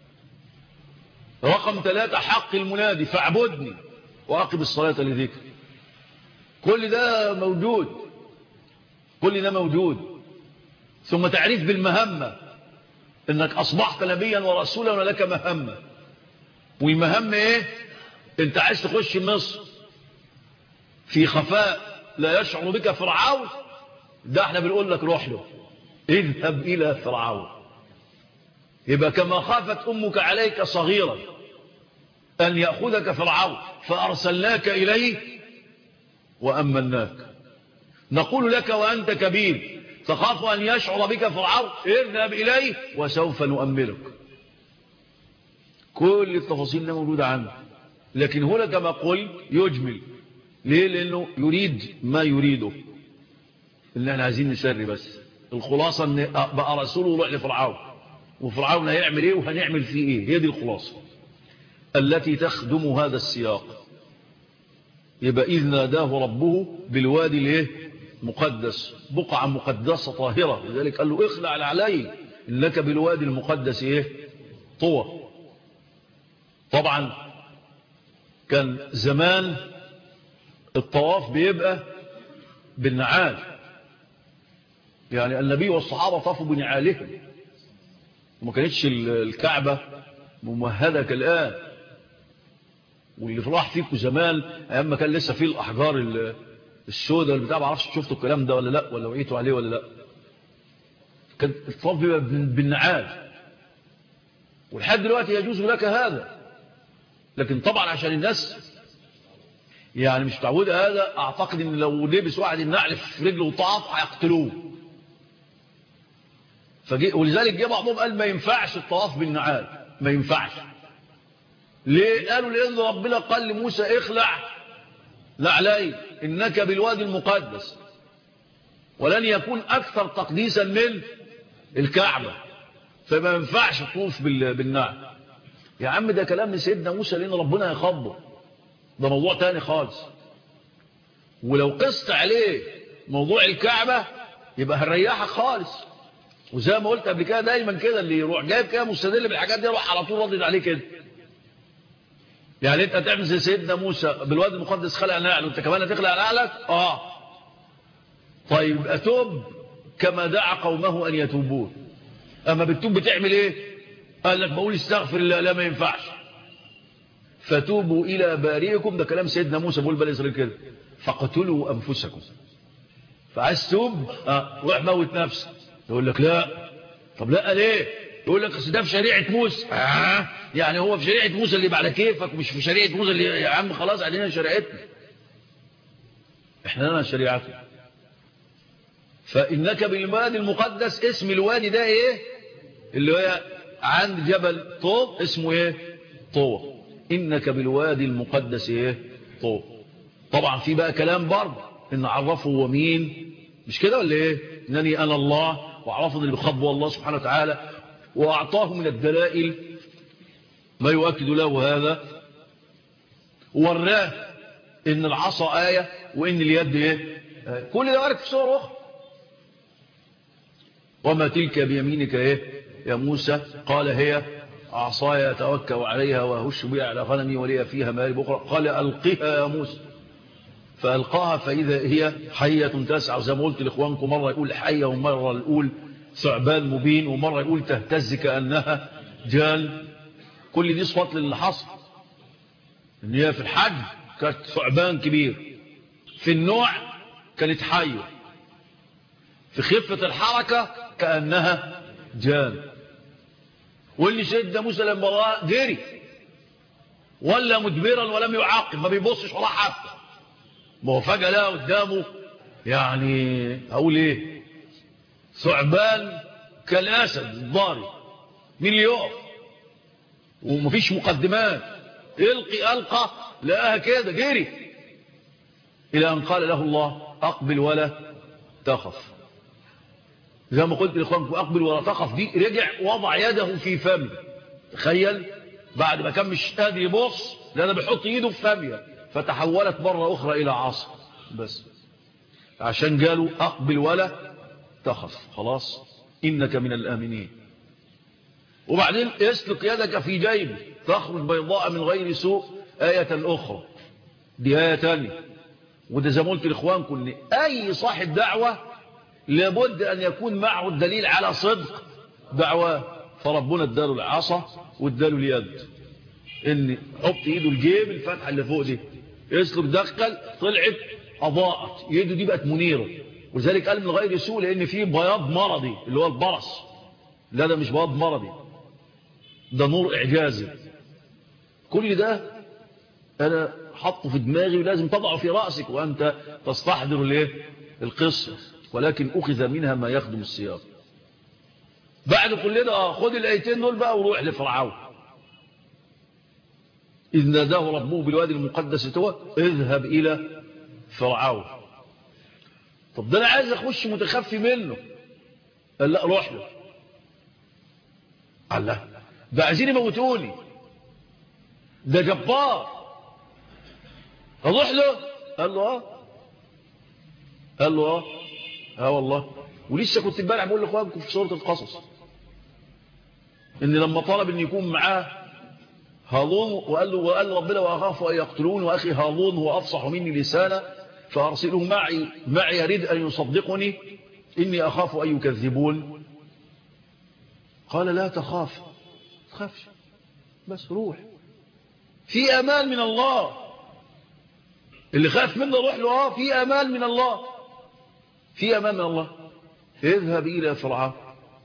رقم ثلاثة حق المنادي فاعبدني وأقم الصلاة لذكري. كل ده موجود، كل ده موجود. ثم تعريف بالمهمة، إنك أصبحت نبيا ورسولا ولك مهمة. والمهمة إيه؟ أنت عايز تخش مصر في خفاء لا يشعر بك فرعون، ده احنا بنقول لك روح له، اذهب إلى فرعون. يبقى كما خافت أمك عليك صغيرا أن يأخذك فرعون فأرسلناك إليه وأمناك، نقول لك وأنت كبير تخاف أن يشعر بك فرعون، اذهب إليه وسوف نؤملك. كل التفاصيل دي موجودة عنه، لكن هنا كما قل يجمل. ليه؟ لأنه يريد ما يريده، اللي احنا عايزين نسري بس. الخلاصة ان بقى رسوله يروح لفرعون، وفرعون هيعمل ايه وهنعمل فيه ايه. هي دي الخلاصة التي تخدم هذا السياق. يبقى إذ ناداه ربه بالوادي الايه مقدس، بقعة مقدسة طاهرة، لذلك قال له اخلع علي إنك بالوادي المقدس ايه طوى. طبعا كان زمان الطواف بيبقى بالنعال، يعني النبي والصحابة طافوا بنعالهم، وما كانتش الكعبة ممهدة كالآن. واللي راح فيكم زمان أيام ما كان لسه فيه الأحجار السوداء اللي بتاع، ما اعرفش شفتوا الكلام ده ولا لا، ولا وعيتوا عليه ولا لا. كان الطواف بيبقى بالنعال، ولحد دلوقتي يجوز لك هذا. لكن طبعا عشان الناس يعني مش متعوده هذا، اعتقد ان لو لبس واحد النعل في رجله وطاف هيقتلوه. فجي ولذلك جه بعضهم قال ما ينفعش الطواف بالنعال، ما ينفعش. ليه؟ قالوا لان ربنا قال لموسى اخلع نعلي انك بالوادي المقدس، ولن يكون اكثر تقديسا من الكعبه، فما ينفعش تطوف بالنعل. يا عم ده كلام لسيدنا موسى لان ربنا هيخضه، ده موضوع تاني خالص. ولو قست عليه موضوع الكعبة يبقى هنريحك خالص. وزي ما قلت قبل كده دايما كده اللي يروح جايب كده مستدل بالحاجات دي يروح على طول ردد عليه كده. يعني انت هتعمل زي سيدنا موسى بالوادي المقدس خلع نعل وانت كمان هتخلع نعلك؟ اه طيب اتوب كما دعا قومه ان يتوبون. اما بالتوب بتعمل ايه؟ قال لك بقول استغفر الله، لا ما ينفعش. فتوبوا إلى بارئكم، ده كلام سيدنا موسى بقول بني إسرائيل كده، فقتلوا أنفسكم. فعايز توب اه روح موت نفسك. يقول لك لا. طب لا ليه؟ يقول لك ده في شريعة موسى. آه. يعني هو في شريعة موسى اللي على كيفك، مش في شريعة موسى اللي يا عم خلاص علينا شريعتنا، احنا لنا شريعته. فإنك بالوادي المقدس، اسم الوادي ده ايه اللي هو عند جبل طوب اسمه ايه طوى. إنك بالوادي المقدس ايه طوى. طبعا في بقى كلام برضه ان عرفه هو مين، مش كده ولا ايه؟ انني انا الله، وعرفه اللي بخاطبه الله سبحانه وتعالى، واعطاه من الدلائل ما يؤكد له هذا، وراه ان العصا آية وان اليد ايه آية. كل ده وارد في سورة اخرى. وما تلك بيمينك ايه يا موسى؟ قال هي عصاي اتوكا عليها واهش بها على غنمي ولي فيها مآرب اخرى. قال القها يا موسى، فالقاها فاذا هي حيه تسعى. زي ما قلت لاخوانكم، مره يقول حيه ومره يقول ثعبان مبين ومره يقول تهتز كانها جان. كل دي صفات للي حصل، ان هي في الحجم كانت ثعبان كبير، في النوع كانت حيه، في خفه الحركه كانها جان. واللي سيدنا موسى لما رأى جري ولا مدبرا ولم يعاقب، ما بيبصش ولا حتى، ما هو فجأة لقى قدامه يعني أقول إيه، ثعبان كالأسد الضاري، مين اللي يقف ومفيش مقدمات، القي ألقى لقاها كده جري، إلى أن قال له الله أقبل ولا تخف. زي ما قلت لإخوانكم أقبل ولا تخف دي، رجع وضع يده في فمه. تخيل بعد ما كان مش قادر يبص، لأنه بيحط ايده في فمه، فتحولت مرة أخرى إلى عصا بس، عشان قالوا أقبل ولا تخف، خلاص إنك من الآمنين. وبعدين اسلك يدك في جيبك تخرج بيضاء من غير سوء، آية أخرى، دي آية تانية. وده زي ما قلت لإخوانكم إن أي صاحب دعوة لابد أن يكون معه الدليل على صدق دعوة. فربنا اداله العصا واداله اليد، إن حط إيده الجيب الفتحة اللي فوق دي، اسلك دخل طلعت أضاءت يده دي بقت منيرة. ولذلك قال من غير سوء لأن فيه بياض مرضي اللي هو البرص. لا ده مش بياض مرضي، ده نور إعجازي. كل ده أنا حطه في دماغي ولازم تضعه في رأسك وأنت تستحضر ليه القصة، ولكن أخذ منها ما يخدم السياق. بعد كل ده خد الآيتين دول بقى وروح لفرعون. إذ ناداه ربه بالوادي المقدس طوى اذهب إلى فرعون. طب ده أنا عايز أخش متخفي منه، قال لا روح له. قال لا ده عايزين يموتوني، ده جبار، اروح له. قال له اه قال له اه اه والله. ولسه كنت امبارح بقول لاخوانكم في سوره القصص ان لما طلب ان يكون معاه هارون وقال له وقال ربنا واخاف ان يقتلون واخي هارون هو افصح مني لسانا فارسله معي معي يريد ان يصدقني اني اخاف ان يكذبون. قال لا تخاف تخافش بس روح في امان من الله. اللي خاف منه روح له اه في امان من الله، في امان من الله. اذهب الى فرعون.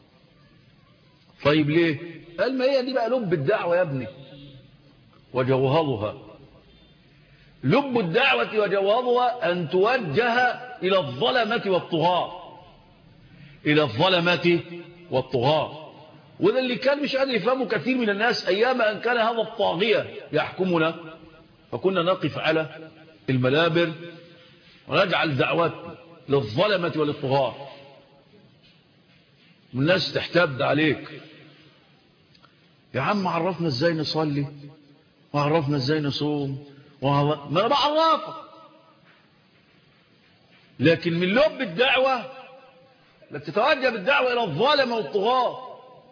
طيب ليه؟ قال ما هي دي بقى لب الدعوه يا ابني وجوهرها. لب الدعوه وجوهرها ان توجه الى الظلمه والطغاه، الى الظلمه والطغاه. وده اللي كان مش قادر يفهمه كثير من الناس ايام ان كان هذا الطاغيه يحكمنا، فكنا نقف على الملابر ونجعل دعوتنا للظلمة وللطغاة، والناس تحتد عليك. يا عم عرفنا ازاي نصلي وعرفنا ازاي نصوم وعرف... ما انا بعرفك. لكن من لب الدعوة لك تتوجه بالدعوة الى الظلمة والطغاة،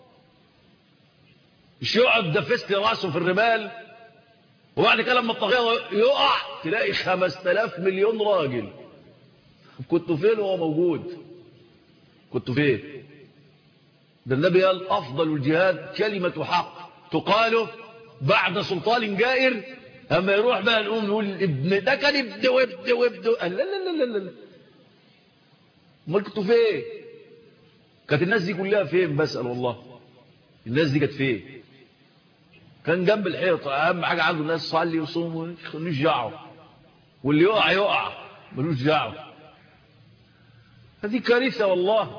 مش يقعد دفست راسه في الرمال وبعد كده لما الطغية يقع تلاقي خمس تلاف مليون راجل. كنتوا فين وهو موجود؟ كنتوا فين؟ ده النبي قال أفضل الجهاد كلمة حق تقاله بعد سلطان جائر. أما يروح بقى نقوم نقول ابن ده كان ابن وابن وابن، قال لا لا لا لا لا. امال كنتوا فين؟ كانت الناس دي كلها فين؟ بسأل والله الناس دي كانت فين؟ كان جنب الحيط، أهم حاجة عنده الناس صلي وصوم ملوش دعوة، واللي يقع يقع ملوش دعوة. هذه كارثة والله.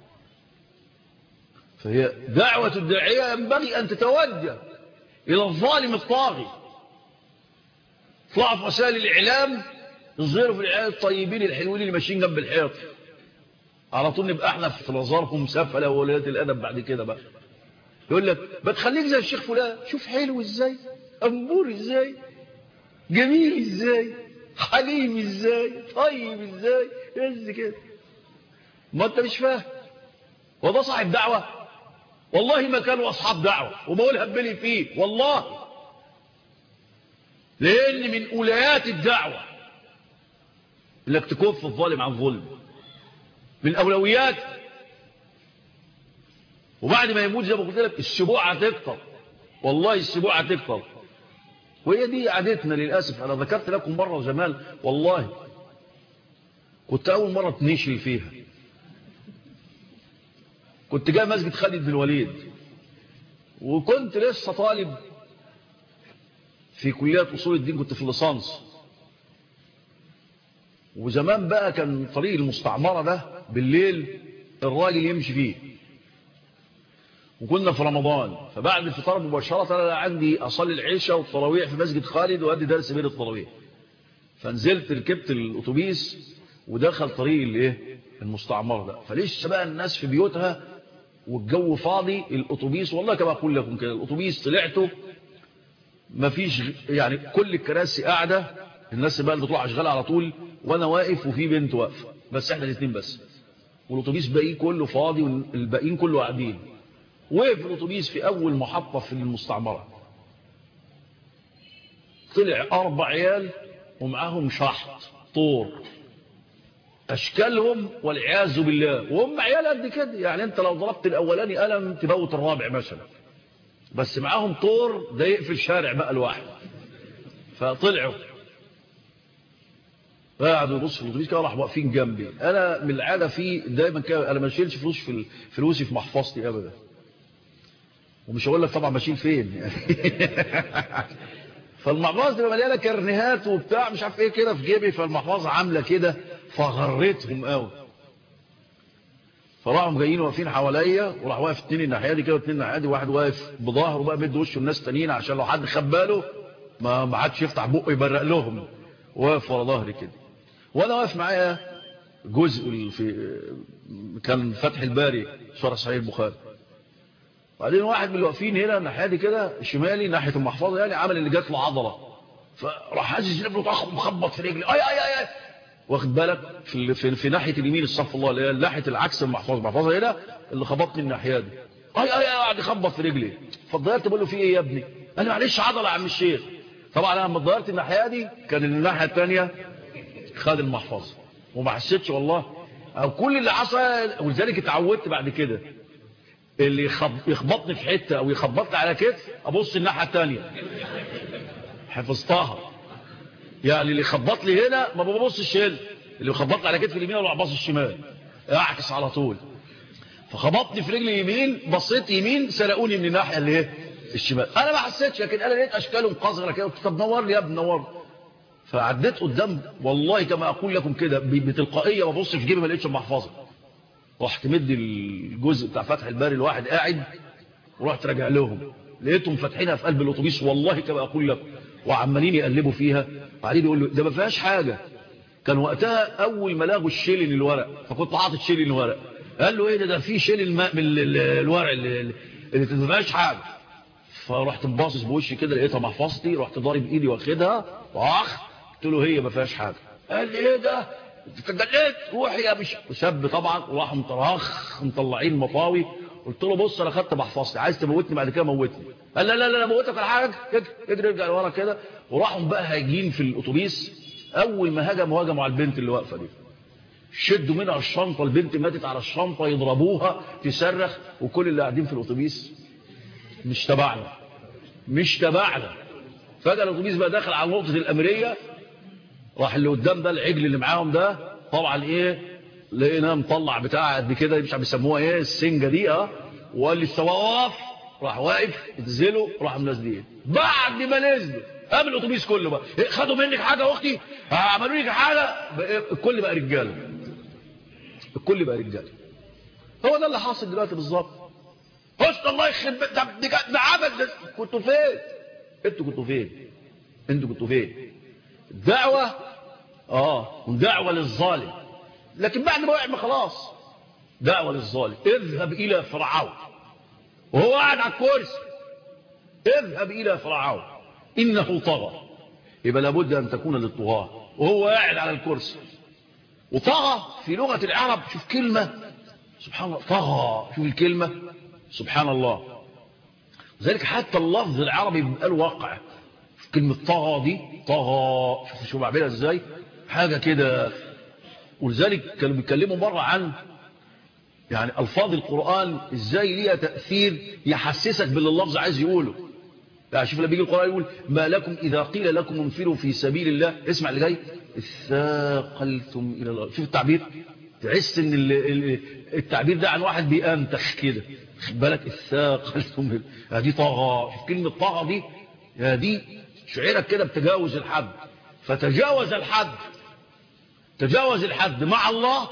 فهي دعوة الداعية ينبغي أن تتوجه إلى الظالم الطاغي. طلعوا في وسائل الإعلام يظهروا في الإعلام الطيبين الحلوين اللي ماشيين جنب الحيط، على طول نبقى احنا في نظركم سفلة وولاد الأدب. بعد كده بقى يقول لك بتخليك زي الشيخ فلان، شوف حلو ازاي، أنبور ازاي، جميل ازاي، حليم ازاي، طيب ازاي، يز كده. ما انت مش فاهم. وده صاحب دعوة؟ والله ما كانوا أصحاب دعوة، وبقول هبلي فيه والله، لأن من أوليات الدعوة انك تكف الظالم عن ظلم، من أولويات. وبعد ما يموت زي ما قلت لك السبوع هتكتر، والله السبوع هتكتر. وهي دي عادتنا للأسف. أنا ذكرت لكم مرة زمان والله كنت أول مرة تنشري فيها، كنت جاي مسجد خالد بن الوليد، وكنت لسه طالب في كلية أصول الدين، كنت في الليسانس. وزمان بقى كان طريق المستعمرة ده بالليل الراجل يمشي فيه، وكنا في رمضان، فبعد الفطار مباشرة أنا عندي أصلي العشاء والتراويح في مسجد خالد وأدي درس بين التراويح، فنزلت ركبت الأتوبيس ودخل طريق الايه المستعمرة ده، فليش بقى الناس في بيوتها والجو فاضي. الأتوبيس والله كما أقول لكم كده، الأتوبيس طلعته مفيش يعني كل الكراسي قاعدة، الناس بقى اللي بتروح أشغال على طول، وأنا واقف وفي بنت واقفة، بس احنا الاثنين بس، والأتوبيس باقي كله فاضي والباقيين كله قاعدين. وقف الأتوبيس في أول محطة في المستعمرة، طلع أربع عيال ومعاهم شحط طور أشكالهم والعياذ بالله، وهم عيال قد كده، يعني أنت لو ضربت الأولاني قلم تبوت الرابع مثلا، بس معاهم طور ده يقفل شارع بقى الواحد. فطلعوا قاعدوا يبصوا في الأتوبيس كده، راحوا واقفين جنبي. أنا من العادة في دايما كده أنا ما بشيلش فلوس في فلوسي في محفظتي أبدا، ومش هقول لك طبعا بشيل فين يعني فالمحفظه تبقى مليانه كرنيهات وبتاع مش عارف ايه كده في جيبي، فالمحفظه عامله كده فغرتهم قوي. فراحوا جايين واقفين حواليا، وراح واقف اتنين الناحيه دي كده واتنين الناحيه دي، واحد واقف بظهره بقى مد وشه الناس تانيين عشان لو حد خد باله ما ما حدش يفتح بقه يبرق لهم، واقف ورا ظهري كده. وانا واقف معايا جزء في كان فتح الباري شرح صحيح البخاري، بعدين واحد من اللي واقفين هنا الناحيه دي كده شمالي ناحيه المحفظه يعني عمل اللي جات له عضله، فراح حاسس رجله طخ مخبط في رجلي، اي اي اي, أي. واخد بالك في, في, في ناحيه اليمين الصف الله اللي هي ناحيه العكس المحفظه، المحفظه هنا اللي خبطني الناحيه دي، اي اي اي قاعد يخبط في رجلي. فاتضايقت بقول له في ايه يا ابني؟ قال لي معلش عضله يا عم الشيخ. طبعا انا لما اتضايقت الناحيه دي كان الناحيه الثانيه خد المحفظه وما حسيتش والله، او كل اللي حصل. ولذلك اتعودت بعد كده اللي يخبطني في حته او يخبطني على كتف ابص الناحيه الثانيه، حفظتها. يعني اللي يخبط لي هنا ما ببصش هنا، اللي يخبطني على كتف اليمين ولا باصص الشمال، اعكس على طول. فخبطني في رجلي يمين، بصيت يمين سرقوني من الناحيه اللي هي الشمال. انا ما حسيتش، لكن انا لقيت اشكالهم قذره كده، قلت طب نور لي يا ابني نور. فعديت قدام والله كما اقول لكم كده بتلقائيه، ببص في جيبي ما لقيتش المحفظه، رحت مد الجزء بتاع فتح الباري الواحد قاعد، ورحت راجع لهم لقيتهم فاتحينها في قلب الاتوبيس والله كما اقول لكم، وعمالين يقلبوا فيها. بعدين يقول له ده ما فيهاش حاجه، كان وقتها اول ما لاقوا الشيل الورق، فكنت حاطط شيل الورق. قال له ايه ده؟ ده في شيل الماء من الورق اللي, اللي ما فيهاش حاجه. فرحت باصص بوشي كده لقيتها محفظتي، رحت ضارب ايدي واخدها واخ، قلت له هي ما فيهاش حاجه. قال لي ايه ده؟ انت اتجننت؟ روح يا مش شاب طبعا، وراحوا مطرخ مطلعين مطاوي. قلت له بص انا خدت محفظتي، عايز تموتني بعد كده موتني. قال لا لا لا موتك ولا حاجه، اجري ارجع لورا كده. وراحوا بقى هاجين في الاتوبيس، اول ما هجموا هجموا على البنت اللي واقفه دي، شدوا منها الشنطه، البنت ماتت على الشنطه، يضربوها تصرخ، وكل اللي قاعدين في الاتوبيس مش تبعنا مش تبعنا. فجاه الاتوبيس بقى داخل على نقطه الاميريه، راح اللي قدام ده العجل اللي معاهم ده طبعا ايه لقيناه مطلع بتاع قد كده مش عم بيسموها ايه السنجه دي اه، وقال لي استوى واقف، راح واقف اتزلوا، راح منزلين. بعد ما نزلوا قام الاتوبيس كله بقى خدوا منك حاجه يا اختي، عملوا لك حاجه، الكل بقى رجاله، الكل بقى رجاله. هو ده اللي حاصل دلوقتي بالظبط. حسن الله يخرب ده ده عبد. كنتوا فين؟ انتوا كنتوا فين؟ انتوا كنتوا فين؟ الدعوه اه دعوه للظالم، لكن بعد ما وقع خلاص دعوه للظالم. اذهب الى فرعون وهو قاعد على الكرسي، اذهب الى فرعون انه طغى. يبقى لابد ان تكون للطغاه وهو قاعد على الكرسي. وطغى في لغه العرب، شوف كلمه سبحان الله، طغى، شوف الكلمه سبحان الله. لذلك حتى اللفظ العربي بيبقى له واقع. كلمه طغى دي طغى، شوف شو بعملها ازاي، حاجه كده. ولذلك كانوا بيتكلموا مره عن يعني الفاظ القران ازاي ليها تاثير يحسسك باللي اللفظ عايز يقوله. يعني شوف لما بيجي القران يقول ما لكم اذا قيل لكم انفروا في سبيل الله، اسمع اللي جاي، اثاقلتم الى الارض. شوف التعبير، تحس ان التعبير ده عن واحد بيأنتخ كده، خد بالك، اثاقلتم. دي طغى، شوف كلمه طغى دي، دي شعرك كده بتجاوز الحد. فتجاوز الحد، تجاوز الحد مع الله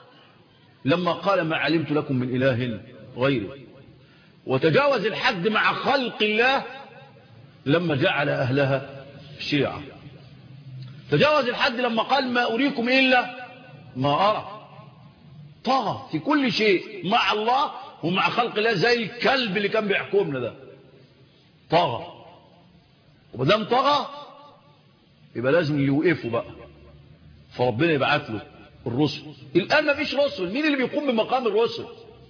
لما قال ما علمت لكم من إله غيره، وتجاوز الحد مع خلق الله لما جعل أهلها شيعة. تجاوز الحد لما قال ما أريكم إلا ما أرى. طغى في كل شيء مع الله ومع خلق الله، زي الكلب اللي كان بيحكمنا ده طغى. ومدام طغى يبقى لازم يوقفوا بقى، فربنا يبعث له الرسل. الآن ما فيش رسل. مين اللي بيقوم بمقام الرسل؟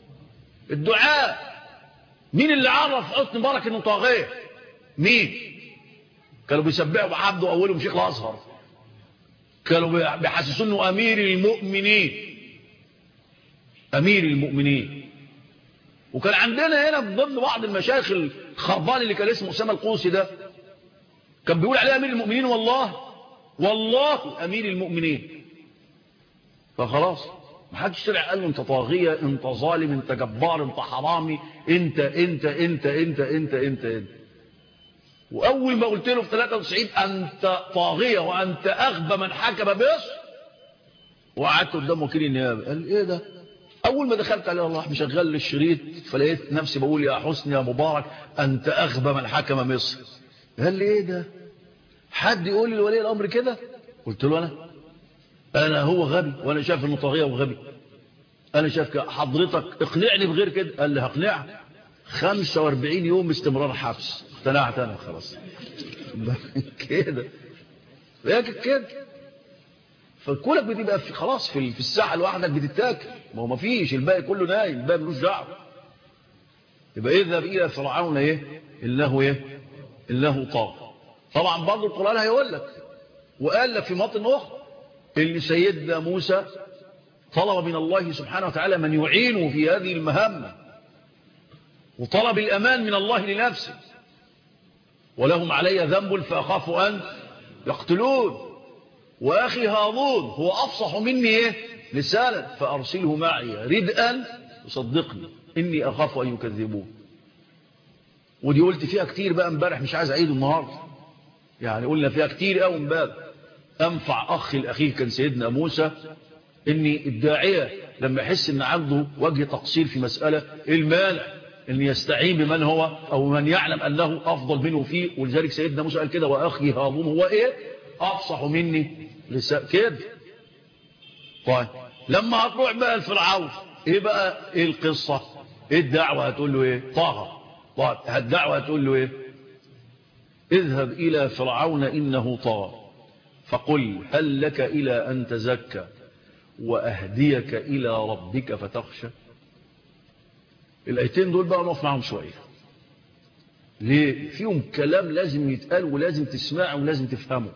الدعاء. مين اللي عرف حسني مبارك انه طاغية؟ مين؟ كانوا بيسبحوا بعبده اولهم شيخ الازهر، كانوا بيحسسوا انه امير المؤمنين، امير المؤمنين. وكان عندنا هنا من ضمن بعض المشايخ الخربان اللي كان اسمه اسامه القوسي ده، كان بيقول عليه امير المؤمنين. والله والله امير المؤمنين. فخلاص ما حدش طلع قال له انت طاغية، انت ظالم، انت جبار، انت حرامي، انت انت انت انت انت انت, انت. واول ما قلت له في ثلاثة وتسعين انت طاغية وانت اغبى من حكم بمصر، وقعدت قدام وكيل النيابه قال ايه ده؟ اول ما دخلت عليه الله مشغل الشريط، فلقيت نفسي بقول يا حسني يا مبارك انت اغبى من حكم مصر. قال لي ايه ده؟ حد يقول لي لولي الامر كده؟ قلت له انا انا هو غبي وانا شايف انه طاغية وغبي؟ انا شايف كده. حضرتك اقنعني بغير كده. قال لي هقنعك، خمسة واربعين يوم استمرار حبس. اقتنعت انا خلاص كده لكن كده. فكلك بتبقى في خلاص في في الساحه لوحدك بتتاكل، ما هو ما فيش، الباقي كله نايم، الباقي ملوش دعوه. يبقى اذهب الى فرعون ايه انه ايه انه طاغى. طبعا برضه القران هيقول لك وقال لك في مواطن اخرى اللي سيدنا موسى طلب من الله سبحانه وتعالى من يعينه في هذه المهمة، وطلب الأمان من الله لنفسه. ولهم علي ذنب فأخاف أن يقتلون، وأخي هارون هو أفصح مني إيه لسانا فأرسله معي ردءا يصدقني إني أخاف أن يكذبون. ودي قلت فيها كتير بقى امبارح، مش عايز أعيده النهاردة، يعني قلنا فيها كتير قوي امبارح. أنفع أخ الأخير كان سيدنا موسى، إن الداعية لما يحس إن عنده وجه تقصير في مسألة، المانع إن يستعين بمن هو أو من يعلم أنه أفضل منه فيه. ولذلك سيدنا موسى قال كده وأخي هارون هو إيه أفصح مني لسان كده. طيب لما هتروح بقى الفرعون إيه بقى إيه القصة؟ إيه الدعوة؟ هتقول له إيه؟ طاغى. طيب الدعوة هتقول له إيه؟ اذهب إلى فرعون إنه طاغى فقل هل لك إلى أن تزكى وأهديك إلى ربك فتخشى. الآيتين دول بقى نقف معهم شوية. ليه؟ فيهم كلام لازم يتقال ولازم تسمعه ولازم تفهمه،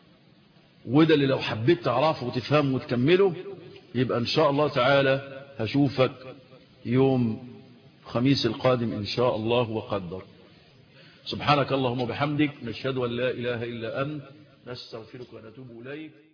وده اللي لو حبيت تعرفه وتفهمه وتكمله يبقى إن شاء الله تعالى هشوفك يوم خميس القادم إن شاء الله وقدر. سبحانك اللهم وبحمدك نشهد أن لا إله إلا أنت نستغفرك ونتوب إليك.